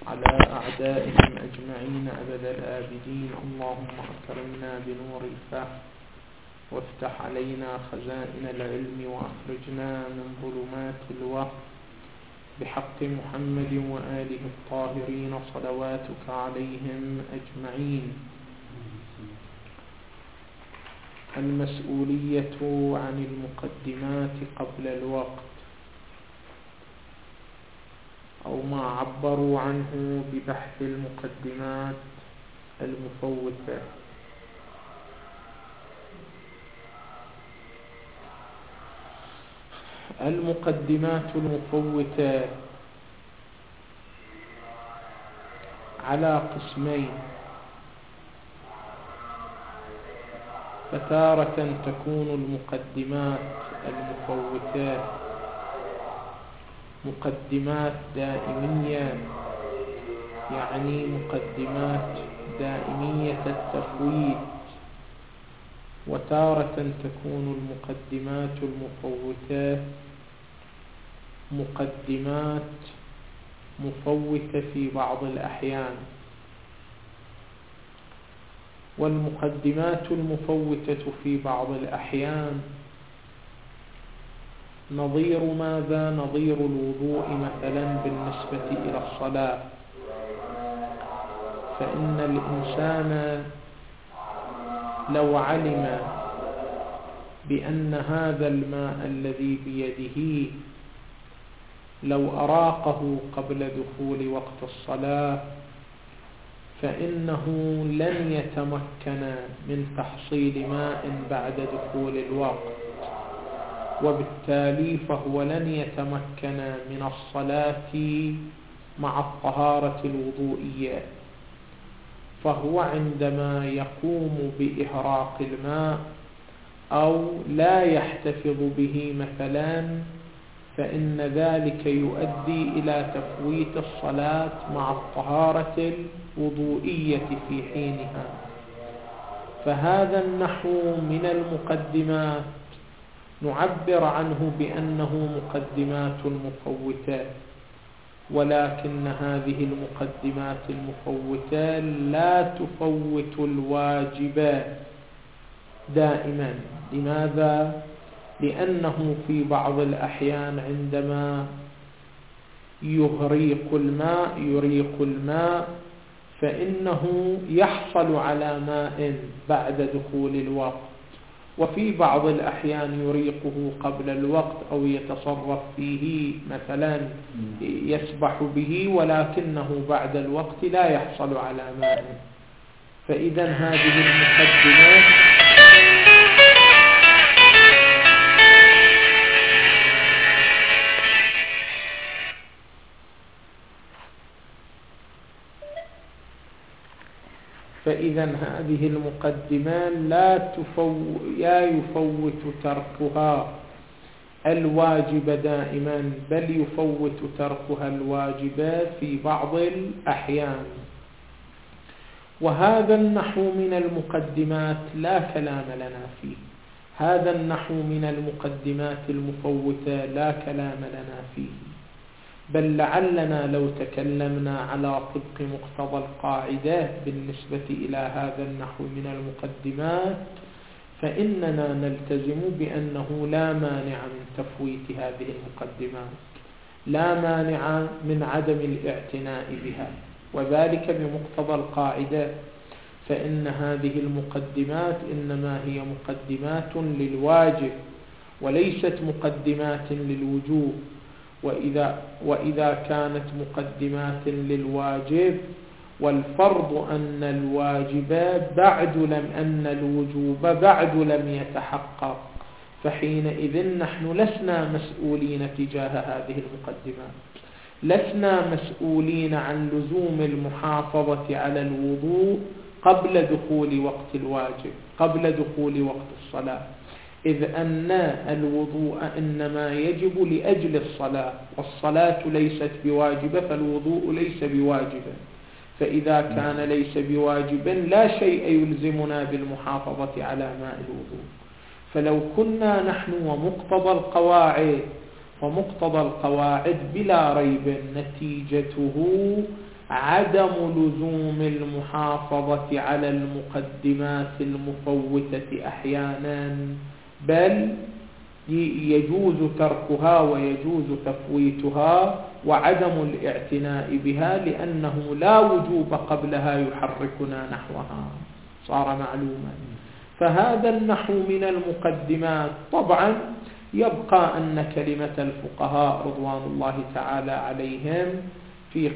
على أعدائهم أجمعين أبد الآبدين. اللهم أكرمنا بنور الفهم وافتح علينا خزائن العلم وأخرجنا من ظلمات الوهم بحق محمد وآله الطاهرين صلواتك عليهم أجمعين. المسؤولية عن المقدمات قبل الوقت، أو ما عبروا عنه ببحث المقدمات المفوتة. المقدمات المفوتة على قسمين: فتارة تكون المقدمات المفوتة مقدمات دائمية، يعني مقدمات دائمية التفويت، وتارة تكون المقدمات المفوتة مقدمات مفوتة في بعض الأحيان. والمقدمات المفوتة في بعض الأحيان نظير ماذا؟ نظير الوضوء مثلا بالنسبة إلى الصلاة، فإن الإنسان لو علم بأن هذا الماء الذي بيده لو أراقه قبل دخول وقت الصلاة فإنه لن يتمكن من تحصيل ماء بعد دخول الوقت، وبالتالي فهو لن يتمكن من الصلاة مع الطهارة الوضوئية. فهو عندما يقوم بإحراق الماء أو لا يحتفظ به مثلا، فإن ذلك يؤدي إلى تفويت الصلاة مع الطهارة الوضوئية في حينها. فهذا النحو من المقدمات نعبر عنه بأنه مقدمات مفوتة، ولكن هذه المقدمات المفوتة لا تفوت الواجب دائما. لماذا؟ لأنه في بعض الأحيان عندما يريق الماء فإنه يحصل على ماء بعد دخول الوقت، وفي بعض الأحيان يريقه قبل الوقت أو يتصرف فيه مثلا يسبح به، ولكنه بعد الوقت لا يحصل على ماء. فإذا هذه المقدمات لا يفوت تركها الواجب دائما، بل يفوت تركها الواجب في بعض الأحيان. وهذا النحو من المقدمات لا كلام لنا فيه، هذا النحو من المقدمات المفوتة لا كلام لنا فيه، بل لعلنا لو تكلمنا على طبق مقتضى القاعدة بالنسبة إلى هذا النحو من المقدمات فإننا نلتزم بأنه لا مانع من تفويت هذه المقدمات، لا مانع من عدم الاعتناء بها، وذلك بمقتضى القاعدة. فإن هذه المقدمات إنما هي مقدمات للواجب وليست مقدمات للوجوب. وإذا كانت مقدمات للواجب والفرض أن الوجوب بعد لم يتحقق، فحينئذ نحن لسنا مسؤولين تجاه هذه المقدمات، لسنا مسؤولين عن لزوم المحافظة على الوضوء قبل دخول وقت الواجب، قبل دخول وقت الصلاة، إذ أن الوضوء إنما يجب لأجل الصلاة، والصلاة ليست بواجبة، فالوضوء ليس بواجبا. فإذا كان ليس بواجبا لا شيء يلزمنا بالمحافظة على ماء الوضوء. فلو كنا نحن ومقتضى القواعد بلا ريب نتيجته عدم لزوم المحافظة على المقدمات المفوتة أحيانا، بل يجوز تركها ويجوز تفويتها وعدم الاعتناء بها، لأنه لا وجوب قبلها يحركنا نحوها، صار معلوما. فهذا النحو من المقدمات. طبعا يبقى أن كلمة الفقهاء رضوان الله تعالى عليهم في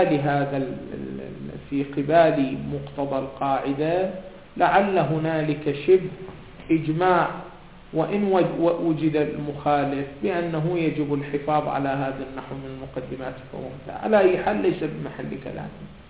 قبال مقتضى القاعدة لعل هنالك شبه إجماع، وإن وجد المخالف بأنه يجب الحفاظ على هذا النحو من المقدمات فهمت، على أي حال ليس بمحل كلام.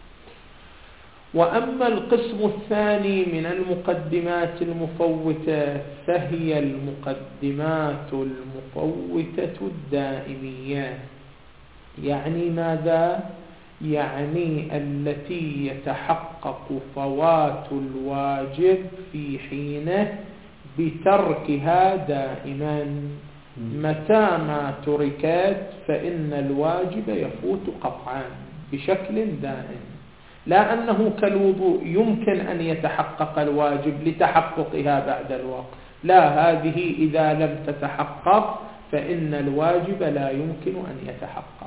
وأما القسم الثاني من المقدمات المفوتة فهي المقدمات المفوتة الدائمية. يعني ماذا؟ يعني التي يتحقق فوات الواجب في حينه بتركها دائما. متى ما تركت فإن الواجب يفوت قطعا بشكل دائم، لا أنه كالوضوء يمكن أن يتحقق الواجب لتحققها بعد الوقت، لا، هذه إذا لم تتحقق فإن الواجب لا يمكن أن يتحقق.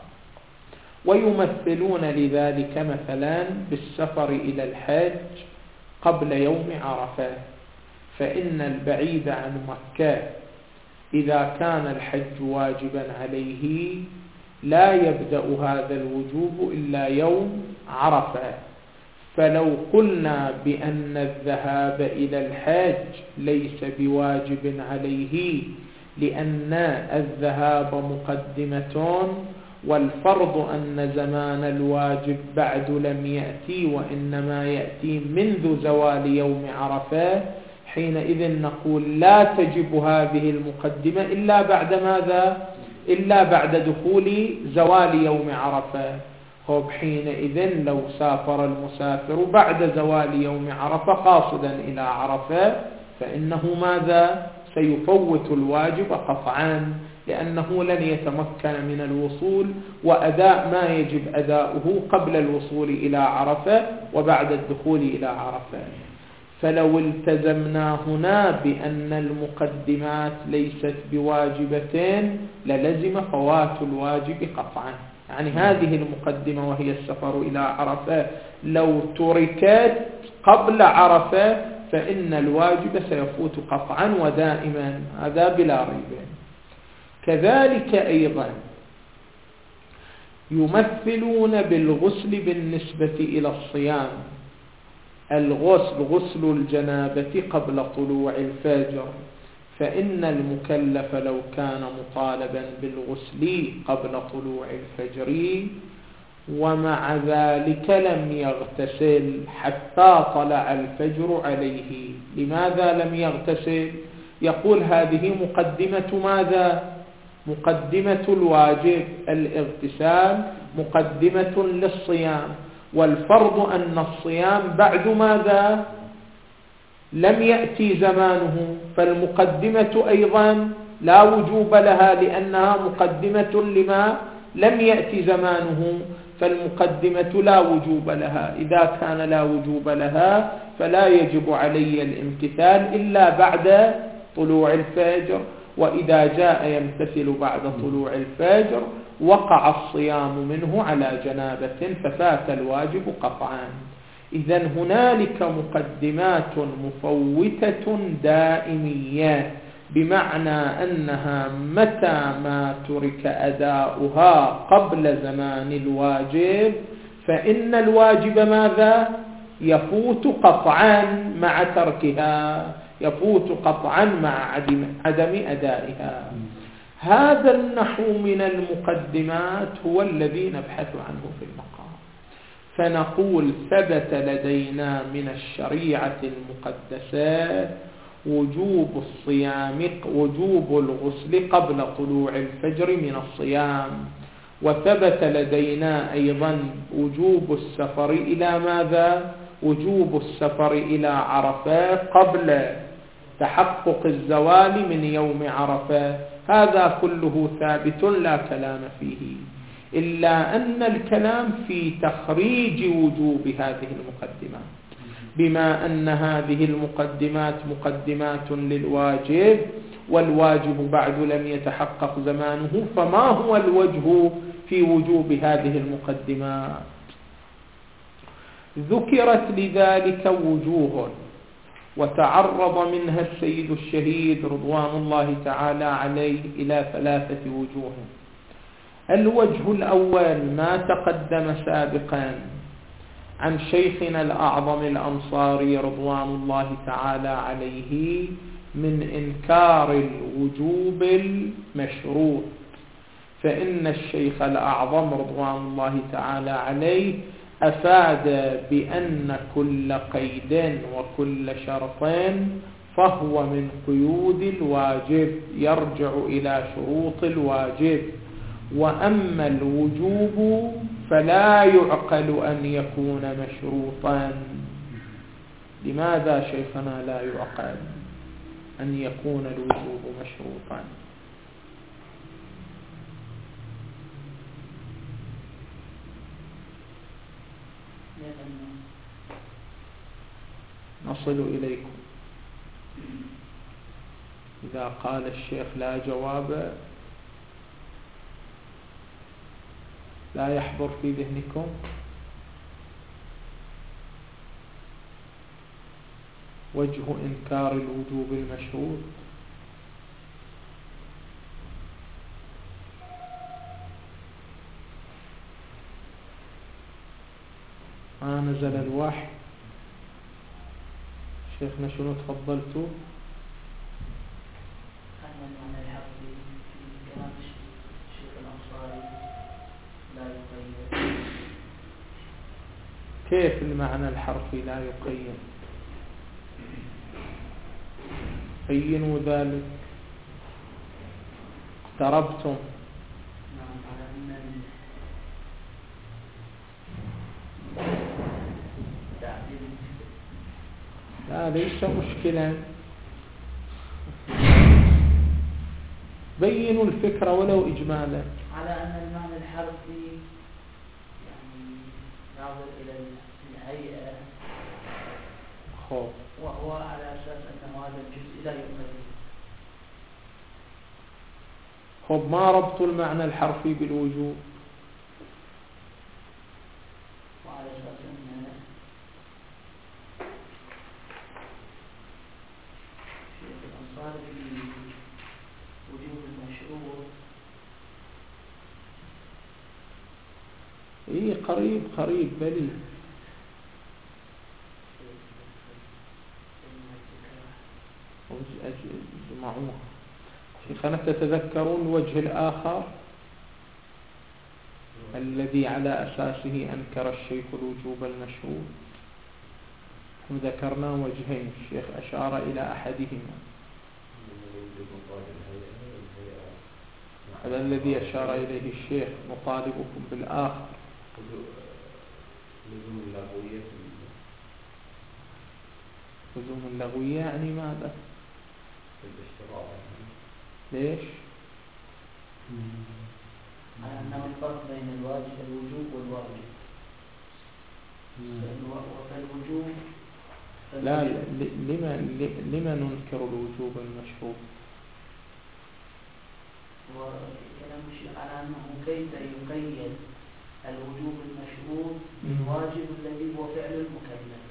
ويمثلون لذلك مثلا بالسفر إلى الحج قبل يوم عرفة، فإن البعيد عن مكة إذا كان الحج واجبا عليه لا يبدأ هذا الوجوب إلا يوم عرفة. فلو قلنا بأن الذهاب إلى الحج ليس بواجب عليه لأن الذهاب مقدمة، والفرض أن زمان الواجب بعد لم يأتي وإنما يأتي منذ زوال يوم عرفة، حينئذ نقول لا تجب هذه المقدمة إلا بعد ماذا؟ إلا بعد دخول زوال يوم عرفة. حينئذ لو سافر المسافر بعد زوال يوم عرفة قاصدا إلى عرفة فإنه ماذا؟ سيفوت الواجب قطعا، لأنه لن يتمكن من الوصول وأداء ما يجب أداؤه قبل الوصول إلى عرفة وبعد الدخول إلى عرفة. فلو التزمنا هنا بأن المقدمات ليست بواجبتين للزم فوات الواجب قطعا. يعني هذه المقدمة وهي السفر إلى عرفة لو تركت قبل عرفة فإن الواجب سيفوت قطعا ودائما، هذا بلا ريب. كذلك أيضا يمثلون بالغسل بالنسبة إلى الصيام. غسل الجنابة قبل طلوع الفجر، فإن المكلف لو كان مطالبا بالغسل قبل طلوع الفجر ومع ذلك لم يغتسل حتى طلع الفجر عليه، لماذا لم يغتسل؟ يقول هذه مقدمة ماذا؟ مقدمة الواجب، الاغتسال مقدمة للصيام، والفرض أن الصيام بعد ماذا؟ لم يأتي زمانه، فالمقدمة أيضا لا وجوب لها لأنها مقدمة لما لم يأتي زمانه، فالمقدمة لا وجوب لها. إذا كان لا وجوب لها فلا يجب علي الامتثال إلا بعد طلوع الفجر، وإذا جاء يمتثل بعد طلوع الفجر وقع الصيام منه على جنابة ففات الواجب قطعا. إذن هنالك مقدمات مفوتة دائمية، بمعنى أنها متى ما ترك أداؤها قبل زمان الواجب فإن الواجب ماذا؟ يفوت قطعا مع تركها، يفوت قطعا مع عدم أدائها. هذا النحو من المقدمات هو الذي نبحث عنه في المقام. فنقول ثبت لدينا من الشريعة المقدسة وجوب الغسل قبل طلوع الفجر من الصيام، وثبت لدينا أيضا وجوب السفر إلى ماذا؟ وجوب السفر إلى عرفة قبل تحقق الزوال من يوم عرفة. هذا كله ثابت لا كلام فيه. إلا أن الكلام في تخريج وجوب هذه المقدمات، بما أن هذه المقدمات مقدمات للواجب، والواجب بعد لم يتحقق زمانه، فما هو الوجه في وجوب هذه المقدمات؟ ذكرت لذلك وجوه، وتعرض منها السيد الشهيد رضوان الله تعالى عليه إلى 3 وجوه. الوجه الأول ما تقدم سابقا عن شيخنا الأعظم الأنصاري رضوان الله تعالى عليه من إنكار الوجوب المشروط، فإن الشيخ الأعظم رضوان الله تعالى عليه أفاد بأن كل قيد وكل شرط فهو من قيود الواجب يرجع إلى شروط الواجب، وأما الوجوب فلا يعقل أن يكون مشروطا. لماذا شيخنا لا يعقل أن يكون الوجوب مشروطا؟ نصل إليكم. إذا قال الشيخ لا جواب لا يحضر في ذهنكم؟ وجه إنكار الوجوب المشروط. ما نزل الوحي. شيخنا شنو تفضلتوا؟ أن المعنى الحرفي في كلام الشيخ الأنصاري لا يقيد. كيف المعنى الحرفي لا يقيد؟ بينوا ذلك. اقتربتم. نعم، على أن لا ليس مشكلة، بينوا الفكرة ولو إجمالا. على أن المعنى الحرفي يعني ناظر إلى الهيئة، وهو على أساس أن هذا الجزء لا يقيد. ما ربط المعنى الحرفي بالوجوب؟ وعلى أساس أن الشيخ الأنصاري وجوب المشروط. قريب بلي. اجمعوها. شيخنا تتذكرون الوجه الآخر الذي على أساسه أنكر الشيخ الوجوب المشروط؟ ذكرنا وجهين، الشيخ أشار إلى أحدهما، هذا الذي أشار إليه الشيخ، مطالبكم بالآخر. لزوم اللغوية يعني ماذا؟ ليش؟ على أنه الفرق بين الوجوب والواجب. فالوجوب لا، لما ننكر الوجوب المشروط؟ وكلام الشيخ على أنه كيف يقيد الوجوب المشروط بالواجب الذي هو فعل المكلف.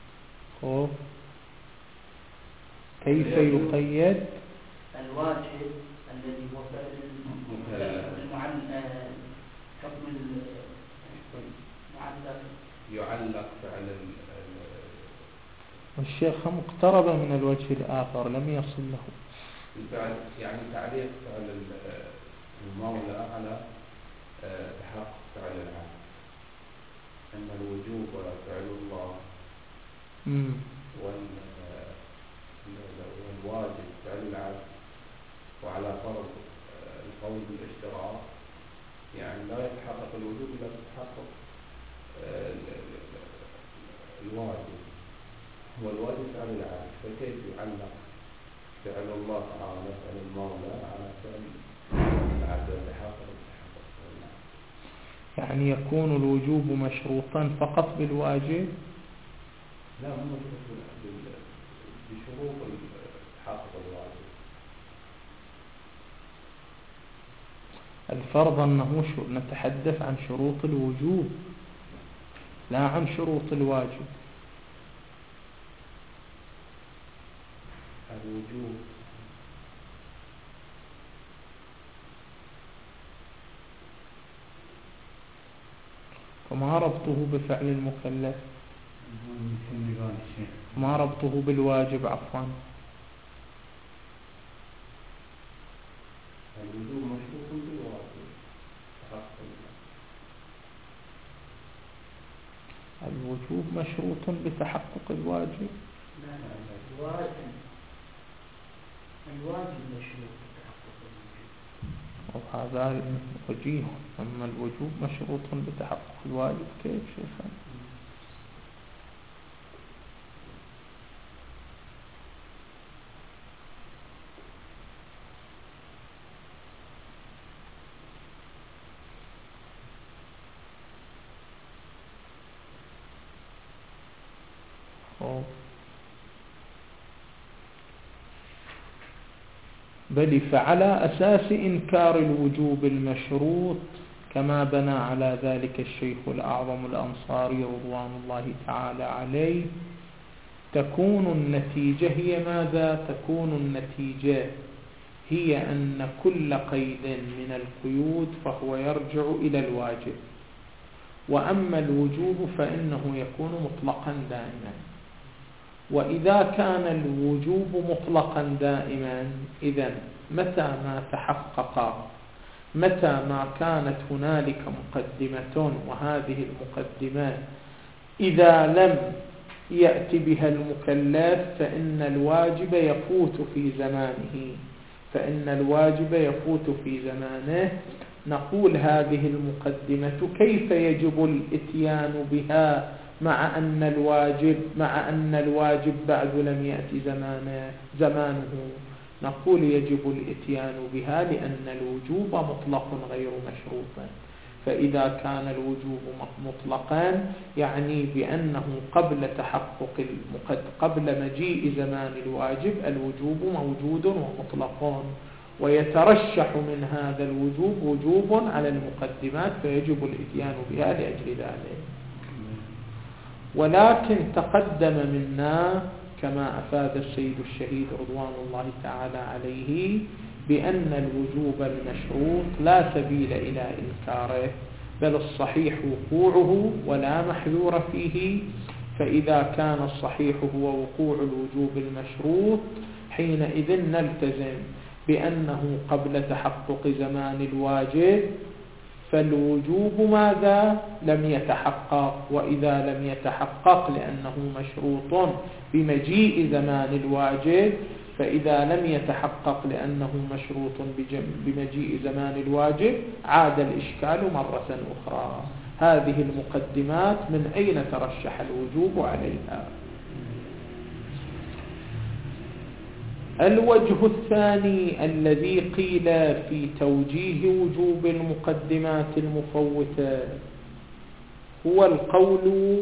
كيف يقيد الواجب الذي هو فعل حكم المعلق يعلق فعل والشيخ اقترب من الوجه الآخر لم يصل له. يعني تعليق فعل المولى على تحقق فعل العبد، أن الوجوب فعل الله والواجب فعل العبد، وعلى فرض القول بالاشتراك يعني لا يتحقق الوجوب إلا تتحقق الواجب، والواجب فعل العبد، فكيف يعلق فعل الله تعالى فعل المولى على فعل العبد وتحقق العبد؟ يعني يكون الوجوب مشروطا فقط بالواجب؟ لا، مو بشروط تحقق الواجب. الفرض أنه نتحدث عن شروط الوجوب لا عن شروط الواجب. الوجوب فما ربطه بفعل المكلف؟ ما ربطه بالواجب؟ عفوا، الوجوب مشروط بالواجب. الوجوب مشروط بتحقق الواجب؟ لا، الواجب مشروط بتحقق الوجوب. وهذا وجيه. أما الوجوب مشروط بتحقق الواجب كيف شيخنا؟ بل فعلى أساس إنكار الوجوب المشروط كما بنى على ذلك الشيخ الأعظم الأنصاري رضوان الله تعالى عليه، تكون النتيجة هي ماذا؟ تكون النتيجة هي أن كل قيد من القيود فهو يرجع إلى الواجب، وأما الوجوب فإنه يكون مطلقا دائما. وإذا كان الوجوب مطلقا دائما، إذن متى ما كانت هنالك مقدمة، وهذه المقدمة إذا لم يأتي بها المكلف فإن الواجب يفوت في زمانه، نقول هذه المقدمة كيف يجب الإتيان بها مع أن الواجب بعد لم يأتي زمانه؟ نقول يجب الإتيان بها لأن الوجوب مطلق غير مشروط. فإذا كان الوجوب مطلقا يعني بأنه قبل مجيء زمان الواجب الوجوب موجود ومطلق، ويترشح من هذا الوجوب وجوب على المقدمات فيجب الإتيان بها لأجل ذلك. ولكن تقدم منا كما أفاد السيد الشهيد رضوان الله تعالى عليه بأن الوجوب المشروط لا سبيل إلى إنكاره، بل الصحيح وقوعه ولا محذور فيه. فإذا كان الصحيح هو وقوع الوجوب المشروط حينئذ نلتزم بأنه قبل تحقق زمان الواجب فالوجوب ماذا؟ لم يتحقق. وإذا لم يتحقق لأنه مشروط بمجيء زمان الواجب، فإذا لم يتحقق لأنه مشروط بمجيء زمان الواجب عاد الإشكال مرة أخرى. هذه المقدمات من أين ترشح الوجوب عليها؟ الوجه الثاني الذي قيل في توجيه وجوب المقدمات المفوتة هو القول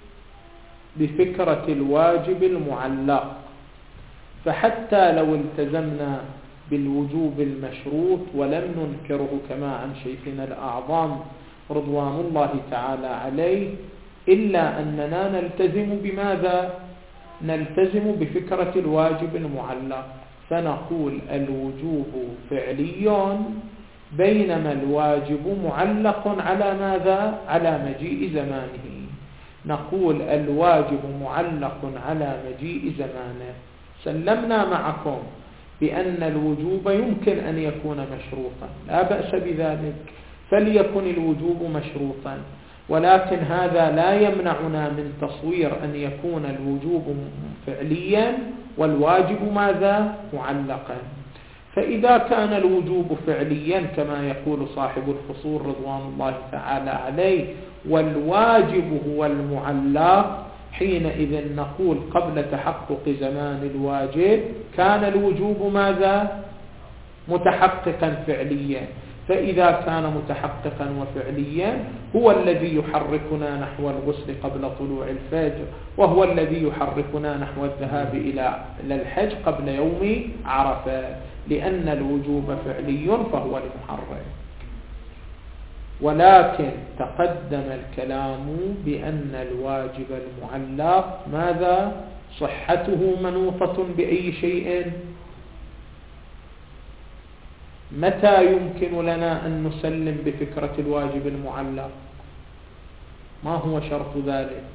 بفكرة الواجب المعلق. فحتى لو التزمنا بالوجوب المشروط ولم ننكره كما عن شيخنا الأعظم رضوان الله تعالى عليه، إلا أننا نلتزم بماذا؟ نلتزم بفكرة الواجب المعلق، فنقول الوجوب فعلي بينما الواجب معلق على ماذا؟ على مجيء زمانه. نقول الواجب معلق على مجيء زمانه. سلمنا معكم بأن الوجوب يمكن أن يكون مشروطا، لا بأس بذلك، فليكن الوجوب مشروطا، ولكن هذا لا يمنعنا من تصوير أن يكون الوجوب فعليا والواجب ماذا؟ معلقا. فإذا كان الوجوب فعليا كما يقول صاحب الفصول رضوان الله تعالى عليه والواجب هو المعلق، حينئذ نقول قبل تحقق زمان الواجب كان الوجوب ماذا؟ متحققا فعليا. فإذا كان متحققا وفعليا هو الذي يحركنا نحو الغسل قبل طلوع الفجر، وهو الذي يحركنا نحو الذهاب إلى الحج قبل يوم عرفة، لأن الوجوب فعلي فهو المحرك. ولكن تقدم الكلام بأن الواجب المعلق ماذا؟ صحته منوطة بأي شيء؟ متى يمكن لنا أن نسلم بفكرة الواجب المعلق؟ ما هو شرط ذلك؟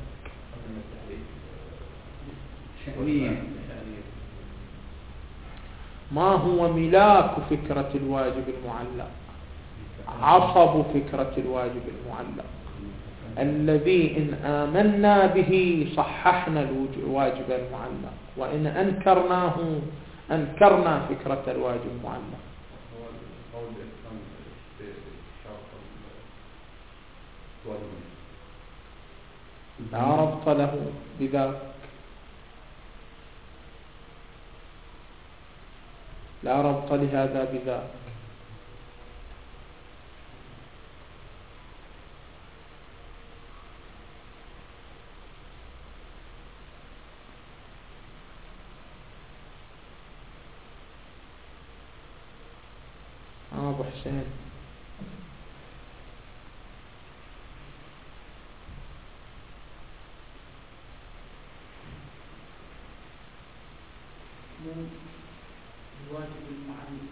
ما هو ملاك فكرة الواجب المعلق؟ عصب فكرة الواجب المعلق الذي إن آمنا به صححنا الواجب المعلق، وإن أنكرناه أنكرنا فكرة الواجب المعلق. لا ربط له بذاك، لا ربط لهذا بذاك. أبو حسين الواجب المعلق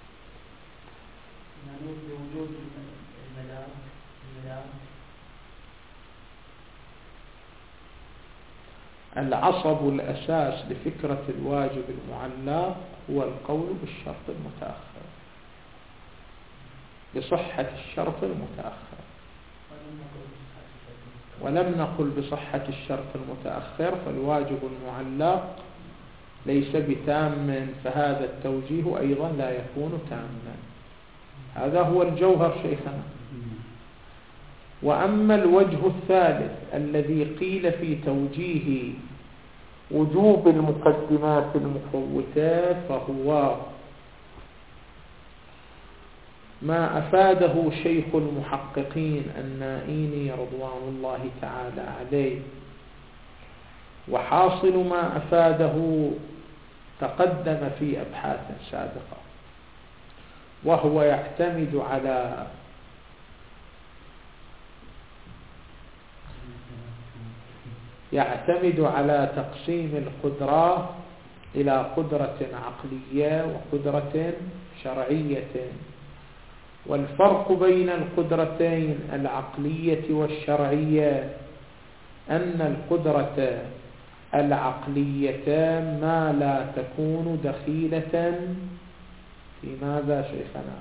منوط بوجود الملاك. العصب الأساس لفكرة الواجب المعلق هو القول بالشرط المتأخر، بصحة الشرط المتأخر. ولم نقل بصحة الشرط المتأخر، فالواجب المعلق ليس بتام، فهذا التوجيه أيضا لا يكون تاما. هذا هو الجوهر شيخنا. وأما الوجه الثالث الذي قيل في توجيه وجوب المقدمات المفوتات، فهو ما أفاده شيخ المحققين النائيني رضوان الله تعالى عليه، وحاصل ما أفاده تقدم في أبحاث سابقة، وهو يعتمد على تقسيم القدرة إلى قدرة عقلية وقدرة شرعية. والفرق بين القدرتين العقلية والشرعية أن القدرة العقلية ما لا تكون دخيلة في ماذا شيخنا؟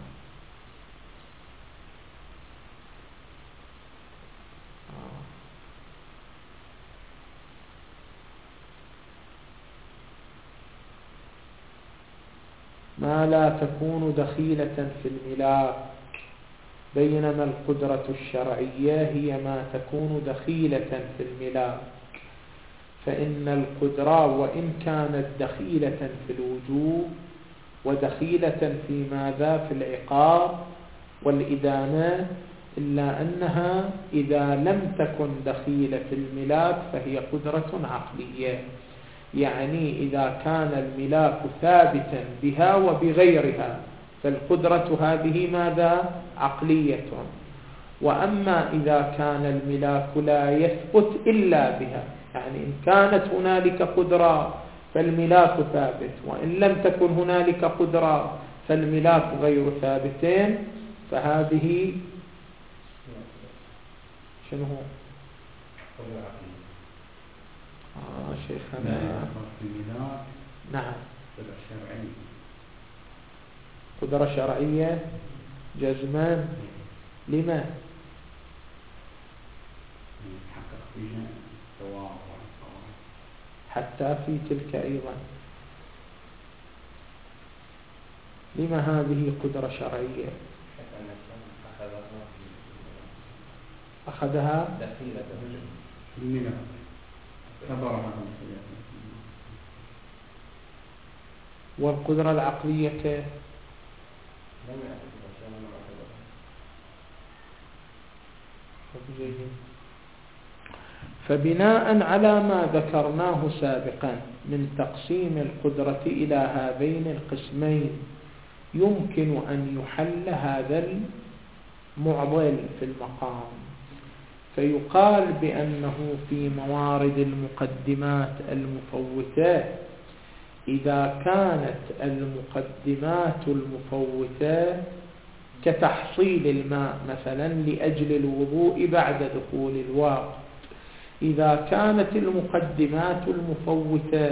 ما لا تكون دخيلة في الملاك، بينما القدرة الشرعية هي ما تكون دخيلة في الملاك. فإن القدرة وإن كانت دخيلة في الوجوب ودخيلة في ماذا؟ في العقاب والإدانة، إلا أنها إذا لم تكن دخيلة في الملاك فهي قدرة عقلية، يعني إذا كان الملاك ثابتا بها وبغيرها فالقدرة هذه ماذا؟ عقلية. وأما إذا كان الملاك لا يثبت إلا بها، يعني إن كانت هنالك قدرة فالملاك ثابت، وإن لم تكن هنالك قدرة فالملاك غير ثابتين، فهذه شنو هو؟ شيخنا نعم، قدرة شرعية جزمان. لما؟ حتى في تلك أيضا. لما هذه قدرة شرعية؟ أخذها والقدرة العقلية فبناء على ما ذكرناه سابقا من تقسيم القدرة إلى هذين القسمين يمكن أن يحل هذا المعضل في المقام، فيقال بأنه في موارد المقدمات المفوتة إذا كانت المقدمات المفوتة كتحصيل الماء مثلا لأجل الوضوء بعد دخول الوقت، إذا كانت المقدمات المفوتة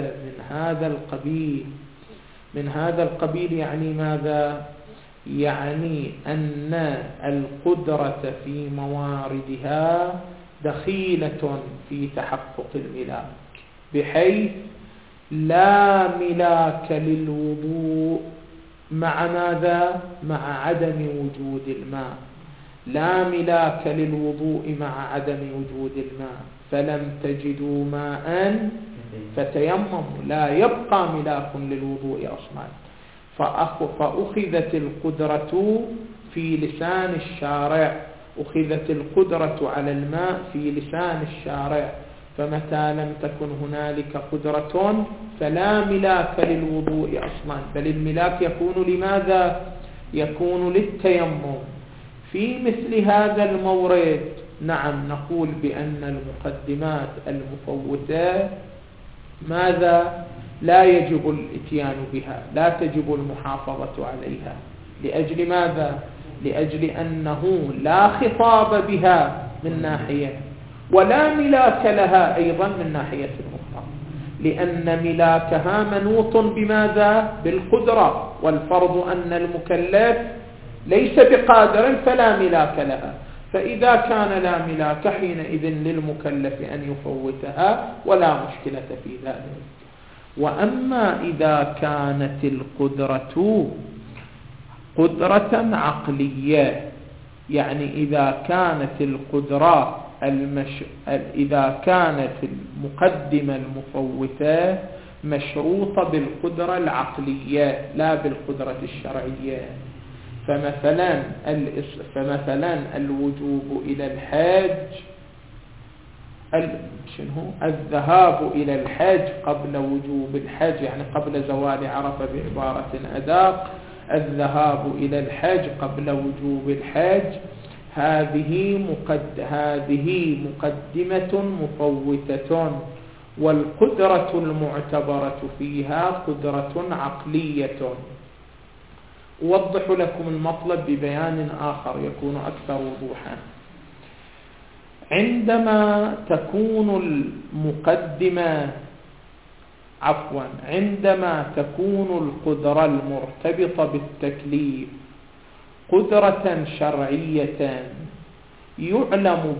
من هذا القبيل يعني ماذا؟ يعني أن القدرة في مواردها دخيلة في تحقق الملاك، بحيث لا ملاك للوضوء مع ماذا؟ مع عدم وجود الماء، لا ملاك للوضوء مع عدم وجود الماء، فلم تجدوا ماء فتيمموا، لا يبقى ملاك للوضوء أصلا. فأخذت القدرة في لسان الشارع، أخذت القدرة على الماء في لسان الشارع، فمتى لم تكن هنالك قدرة فلا ملاك للوضوء أصلا، بل الملاك يكون لماذا؟ يكون للتيمم. في مثل هذا المورد نعم نقول بأن المقدمات المفوتة ماذا؟ لا يجب الاتيان بها، لا تجب المحافظة عليها. لأجل ماذا؟ لأجل أنه لا خطاب بها من ناحية، ولا ملاك لها أيضا من ناحية أخرى، لأن ملاكها منوط بماذا؟ بالقدرة، والفرض أن المكلف ليس بقادر فلا ملاك لها، فإذا كان لا ملاك حينئذ للمكلف أن يفوتها ولا مشكلة في ذلك. وأما إذا كانت القدرة قدرة عقلية، يعني إذا كانت القدرة إذا كانت المقدمة المفوتة مشروطة بالقدرة العقلية لا بالقدرة الشرعية، فمثلا الوجوب إلى الحج، الذهاب إلى الحج قبل وجوب الحج، يعني قبل زوال عرفة بعبارة أدق، الذهاب إلى الحج قبل وجوب الحج، هذه مقدمة مفوتة، والقدرة المعتبرة فيها قدرة عقلية. أوضح لكم المطلب ببيان آخر يكون أكثر وضوحا. عندما تكون القدرة المرتبطة بالتكليف قدرة شرعية يعلم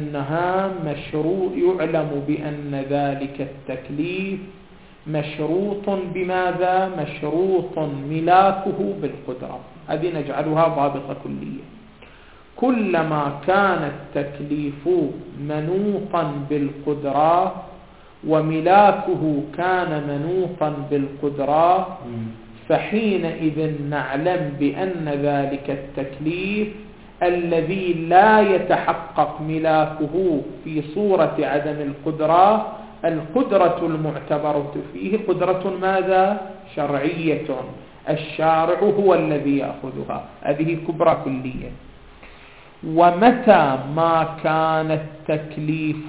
بأن ذلك التكليف مشروط بماذا؟ مشروط ملاكه بالقدرة، هذه نجعلها ضابطة كلية. كلما كان التكليف منوطا بالقدرة وملاكه كان منوطا بالقدرة، فحينئذ نعلم بأن ذلك التكليف الذي لا يتحقق ملاكه في صورة عدم القدرة، القدرة المعتبرة فيه قدرة ماذا؟ شرعية، الشارع هو الذي يأخذها، هذه كبرى كلية. ومتى ما كان التكليف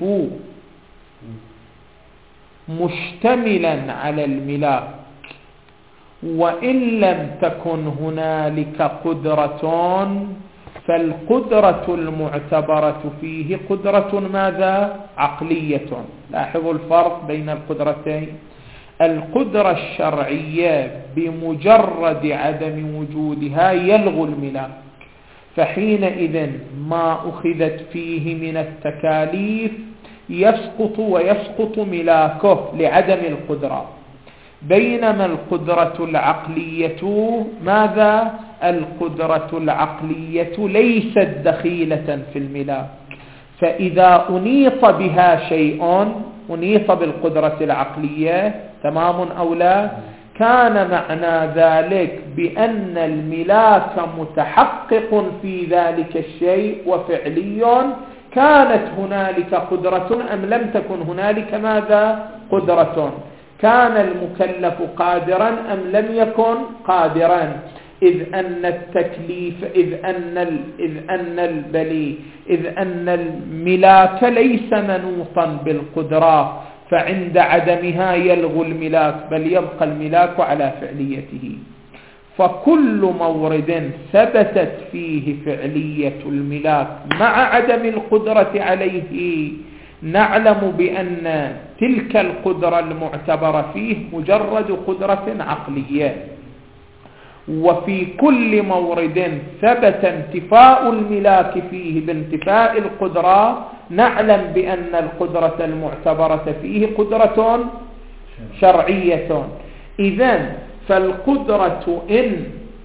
مشتملا على الملاك وإن لم تكن هنالك قدرة، فالقدرة المعتبرة فيه قدرة ماذا؟ عقلية. لاحظوا الفرق بين القدرتين. القدرة الشرعية بمجرد عدم وجودها يلغو الملاك، فحينئذ ما أخذت فيه من التكاليف يسقط ملاكه لعدم القدرة. بينما القدرة العقلية ماذا؟ القدرة العقلية ليست دخيلة في الملاك، فإذا أنيط بها شيء، أنيط بالقدرة العقلية تمام أو لا، كان معنى ذلك بأن الملاك متحقق في ذلك الشيء وفعلي، كانت هنالك قدرة أم لم تكن هنالك ماذا؟ قدرة. كان المكلف قادرا أم لم يكن قادرا؟ إذ أن الملاك ليس منوطا بالقدرة، فعند عدمها يلغو الملاك، بل يبقى الملاك على فعليته. فكل مورد ثبتت فيه فعلية الملاك مع عدم القدرة عليه نعلم بأن تلك القدرة المعتبرة فيه مجرد قدرة عقلية. وفي كل مورد ثبت انتفاء الملاك فيه بانتفاء القدرة نعلم بأن القدرة المعتبرة فيه قدرة شرعية. إذن فالقدرة إن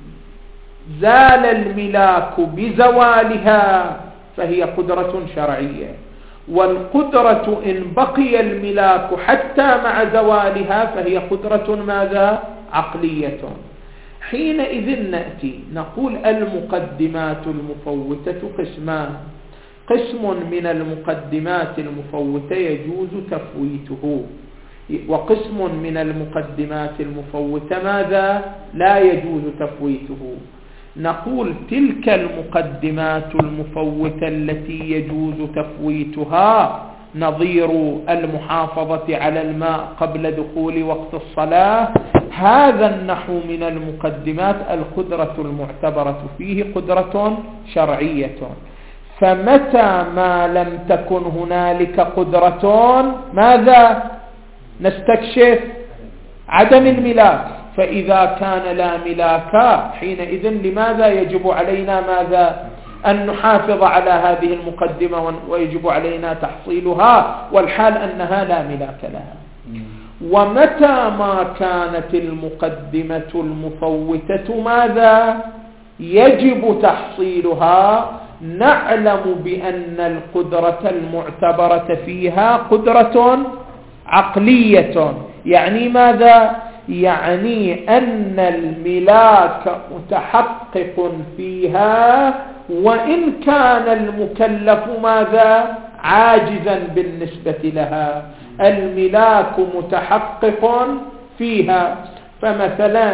زال الملاك بزوالها فهي قدرة شرعية، والقدرة إن بقي الملاك حتى مع زوالها فهي قدرة ماذا؟ عقلية. حينئذ نأتي نقول المقدمات المفوتة قسمان. قسم من المقدمات المفوتة يجوز تفويته، وقسم من المقدمات المفوتة ماذا؟ لا يجوز تفويته. نقول تلك المقدمات المفوتة التي يجوز تفويتها نظير المحافظة على الماء قبل دخول وقت الصلاة، هذا النحو من المقدمات القدرة المعتبرة فيه قدرة شرعية. فمتى ما لم تكن هنالك قدرة ماذا نستكشف؟ عدم الملاك. فإذا كان لا ملاك حينئذ لماذا يجب علينا ماذا؟ أن نحافظ على هذه المقدمة ويجب علينا تحصيلها، والحال أنها لا ملاك لها. ومتى ما كانت المقدمة المفوتة ماذا؟ يجب تحصيلها، نعلم بأن القدرة المعتبرة فيها قدرة عقلية. يعني ماذا؟ يعني أن الملاك متحقق فيها وإن كان المكلف ماذا؟ عاجزا بالنسبة لها. الملاك متحقق فيها. فمثلا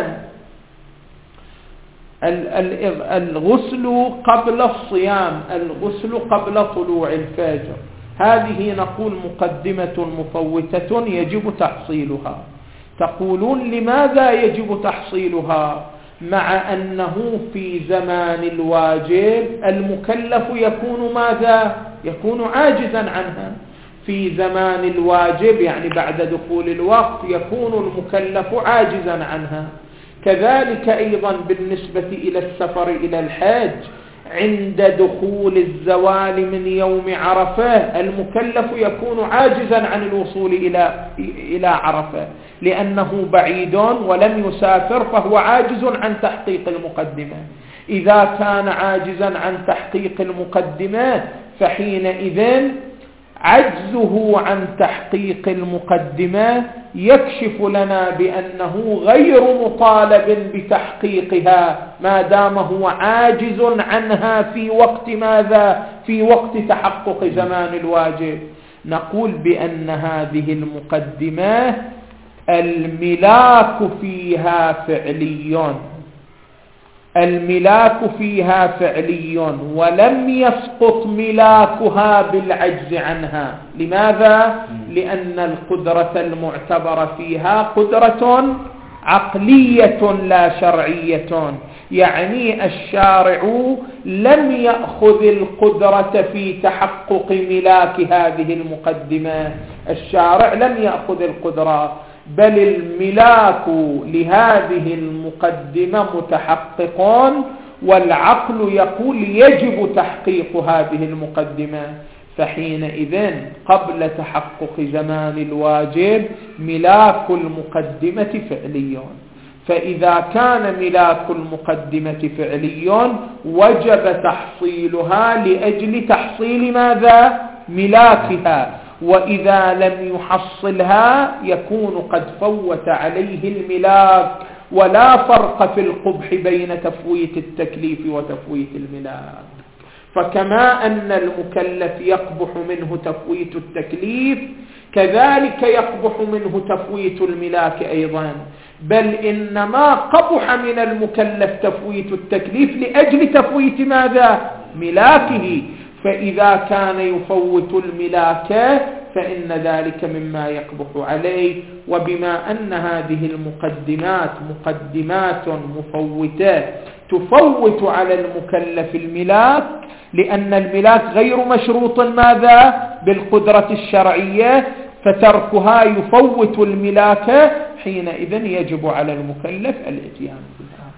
الغسل قبل الصيام، الغسل قبل طلوع الفجر، هذه نقول مقدمة مفوتة يجب تحصيلها. تقولون لماذا يجب تحصيلها؟ مع أنه في زمان الواجب المكلف يكون ماذا؟ يكون عاجزا عنها. في زمان الواجب يعني بعد دخول الوقت يكون المكلف عاجزا عنها. كذلك أيضا بالنسبة إلى السفر إلى الحج، عند دخول الزوال من يوم عرفة المكلف يكون عاجزا عن الوصول إلى عرفة لأنه بعيد ولم يسافر، فهو عاجز عن تحقيق المقدمة. إذا كان عاجزا عن تحقيق المقدمة فحينئذ عجزه عن تحقيق المقدمة يكشف لنا بأنه غير مطالب بتحقيقها ما دام هو عاجز عنها في وقت ماذا؟ في وقت تحقق زمان الواجب. نقول بأن هذه المقدمة الملاك فيها فعلي، الملاك فيها فعلي ولم يسقط ملاكها بالعجز عنها. لماذا؟ لأن القدرة المعتبرة فيها قدرة عقلية لا شرعية. يعني الشارع لم يأخذ القدرة في تحقق ملاك هذه المقدمة، الشارع لم يأخذ القدرة، بل الملاك لهذه المقدمة متحقق، والعقل يقول يجب تحقيق هذه المقدمة. فحينئذ قبل تحقق زمان الواجب ملاك المقدمة فعلي. فإذا كان ملاك المقدمة فعلي وجب تحصيلها لأجل تحصيل ماذا؟ ملاكها. وإذا لم يحصلها يكون قد فوت عليه الملاك، ولا فرق في القبح بين تفويت التكليف وتفويت الملاك. فكما أن المكلف يقبح منه تفويت التكليف كذلك يقبح منه تفويت الملاك أيضا، بل إنما قبح من المكلف تفويت التكليف لأجل تفويت ماذا؟ ملاكه. فإذا كان يفوت الملاك فإن ذلك مما يقبح عليه. وبما أن هذه المقدمات مقدمات مفوتة تفوت على المكلف الملاك، لأن الملاك غير مشروط ماذا؟ بالقدرة الشرعية، فتركها يفوت الملاك، حينئذ يجب على المكلف الاتيان بها.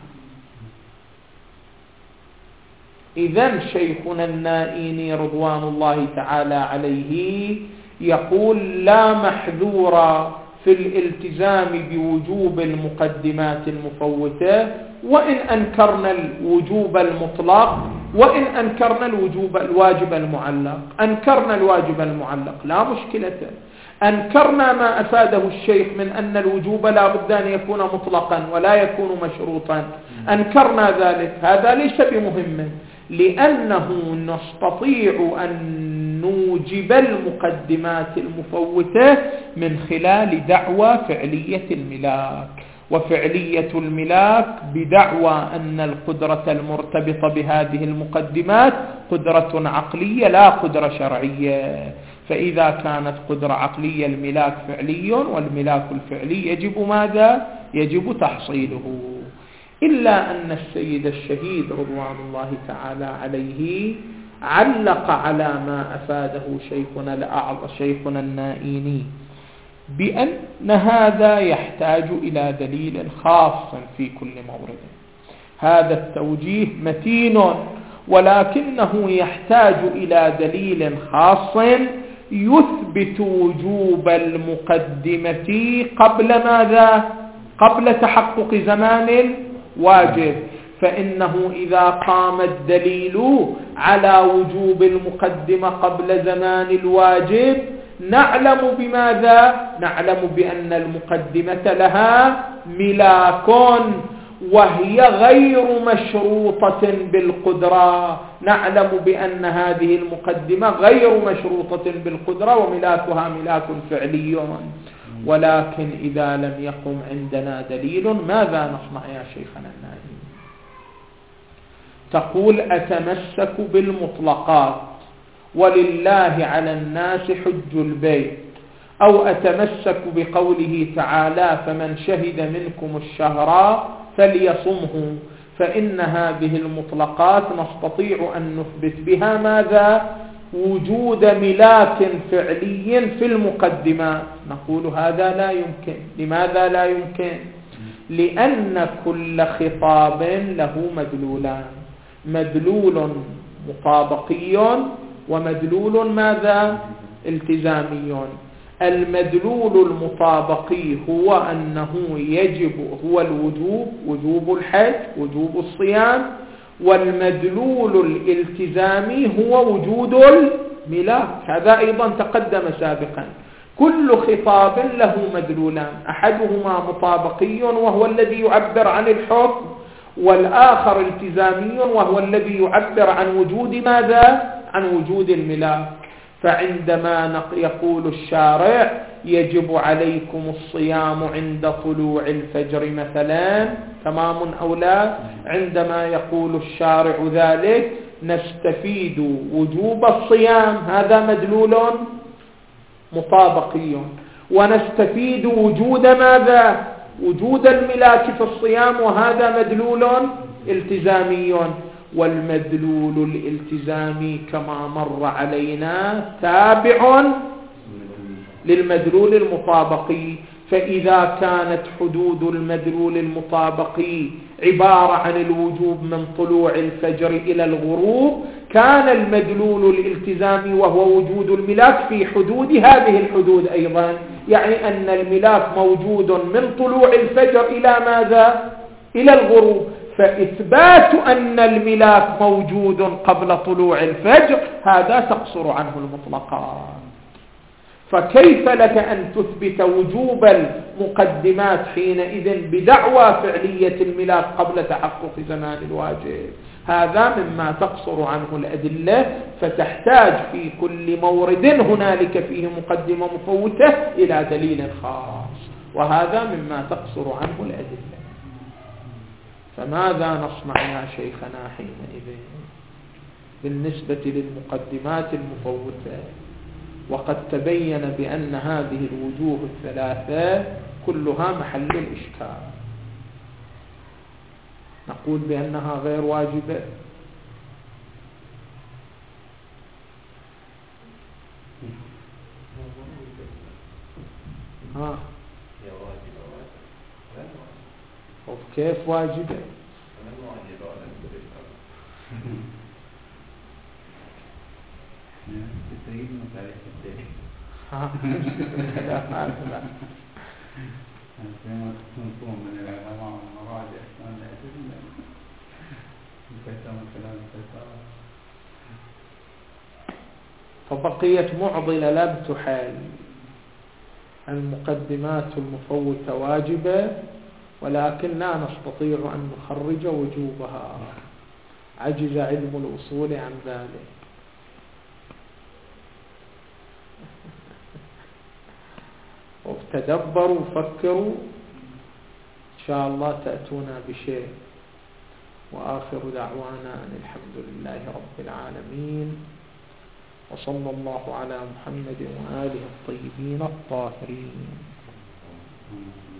إذن شيخنا النائيني رضوان الله تعالى عليه يقول لا محذور في الالتزام بوجوب المقدمات المفوتة وإن أنكرنا الوجوب المطلق وإن أنكرنا الواجب المعلق. أنكرنا الواجب المعلق لا مشكلة، أنكرنا ما أفاده الشيخ من أن الوجوب لا بد أن يكون مطلقا ولا يكون مشروطا، أنكرنا ذلك، هذا ليس بمهم، لأنه نستطيع أن نوجب المقدمات المفوتة من خلال دعوى فعلية الملاك. وفعلية الملاك بدعوى أن القدرة المرتبطة بهذه المقدمات قدرة عقلية لا قدرة شرعية. فإذا كانت قدرة عقلية الملاك فعلي، والملاك الفعلي يجب ماذا؟ يجب تحصيله. إلا أن السيد الشهيد رضوان الله تعالى عليه علق على ما أفاده شيخنا الأعظم شيخنا النائيني بأن هذا يحتاج إلى دليل خاص في كل مورد. هذا التوجيه متين ولكنه يحتاج إلى دليل خاص يثبت وجوب المقدمة قبل ماذا؟ قبل تحقق زمان الواجب. فإنه إذا قام الدليل على وجوب المقدمة قبل زمان الواجب نعلم بماذا؟ نعلم بأن المقدمة لها ملاك وهي غير مشروطة بالقدرة. نعلم بأن هذه المقدمة غير مشروطة بالقدرة وملاكها ملاك فعلي. ولكن إذا لم يقم عندنا دليل ماذا نصنع يا شيخنا النائم؟ تقول أتمسك بالمطلقات ولله على الناس حج البيت، أو أتمسك بقوله تعالى فمن شهد منكم الشهر فليصمه، فإن هذه المطلقات نستطيع أن نثبت بها ماذا؟ وجود ملاك فعلي في المقدمات. نقول هذا لا يمكن. لماذا لا يمكن؟ لأن كل خطاب له مدلولان، مدلول مطابقي ومدلول ماذا؟ التزامي. المدلول المطابقي هو أنه يجب هو الوجوب، وجوب الحج، وجوب الصيام، والمدلول الالتزامي هو وجود الملاك. هذا أيضا تقدم سابقا. كل خطاب له مدلولان، أحدهما مطابقي وهو الذي يعبر عن الحكم، والآخر التزامي وهو الذي يعبر عن وجود ماذا؟ عن وجود الملاك. فعندما يقول الشارع يجب عليكم الصيام عند طلوع الفجر مثلا، تمام أو لا؟ عندما يقول الشارع ذلك نستفيد وجوب الصيام، هذا مدلول مطابقي، ونستفيد وجود ماذا؟ وجود الملاك في الصيام، وهذا مدلول التزامي. والمدلول الالتزامي كما مر علينا تابع للمدلول المطابقي. فإذا كانت حدود المدلول المطابقي عبارة عن الوجوب من طلوع الفجر إلى الغروب، كان المدلول الالتزامي وهو وجود الملاك في حدود هذه الحدود أيضا، يعني أن الملاك موجود من طلوع الفجر إلى ماذا؟ إلى الغروب. فإثبات أن الملاك موجود قبل طلوع الفجر هذا تقصر عنه المطلقات. فكيف لك أن تثبت وجوب المقدمات حينئذ بدعوى فعلية الملاك قبل تحقق زمان الواجب؟ هذا مما تقصر عنه الأدلة، فتحتاج في كل مورد هنالك فيه مقدمة مفوتة إلى دليل خاص، وهذا مما تقصر عنه الأدلة. فماذا نصنع يا شيخنا حينئذ بالنسبة للمقدمات المفوتة وقد تبين بأن هذه الوجوه الثلاثة كلها محل الإشكال؟ نقول بأنها غير واجبة؟ كيف واجبة؟ فبقيت معضلة لم تحل. المقدمات المفوتة واجبة، ولكن لا نستطيع أن نخرج وجوبها، عجز علم الوصول عن ذلك. وتدبروا فكروا، إن شاء الله تأتونا بشيء. وآخر دعوانا أن الحمد لله رب العالمين، وصلى الله على محمد وآله الطيبين الطاهرين.